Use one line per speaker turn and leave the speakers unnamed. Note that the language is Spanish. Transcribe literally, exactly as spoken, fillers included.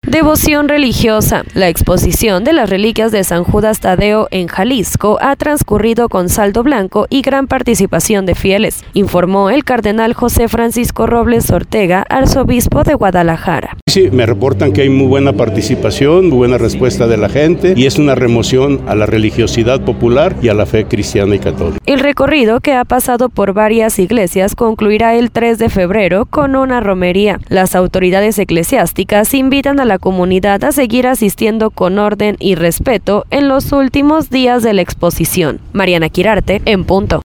Devoción religiosa. La exposición de las reliquias de San Judas Tadeo en Jalisco ha transcurrido con saldo blanco y gran participación de fieles, informó el cardenal José Francisco Robles Ortega, arzobispo de Guadalajara.
Sí, me reportan que hay muy buena participación, muy buena respuesta de la gente y es una remoción a la religiosidad popular y a la fe cristiana y católica.
El recorrido, que ha pasado por varias iglesias, concluirá el tres de febrero con una romería. Las autoridades eclesiásticas invitan a la comunidad a seguir asistiendo con orden y respeto en los últimos días de la exposición. Mariana Quirarte, en punto.